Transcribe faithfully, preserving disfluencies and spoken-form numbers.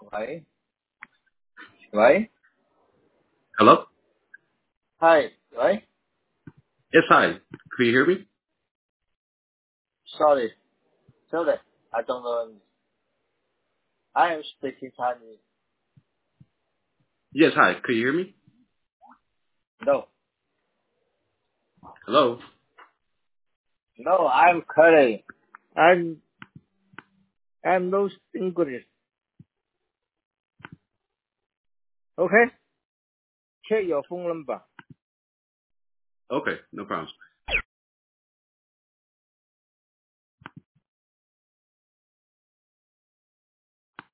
喂喂 Hello? Hi.喂 Yes, hi. Can you hear me? Sorry. Sorry. I don't know. I am speaking Chinese. Yes, hi. Can you hear me? No. Hello? No, I'm Korean. I'm I'm no English. Okay? Check your phone number. Okay, no problem.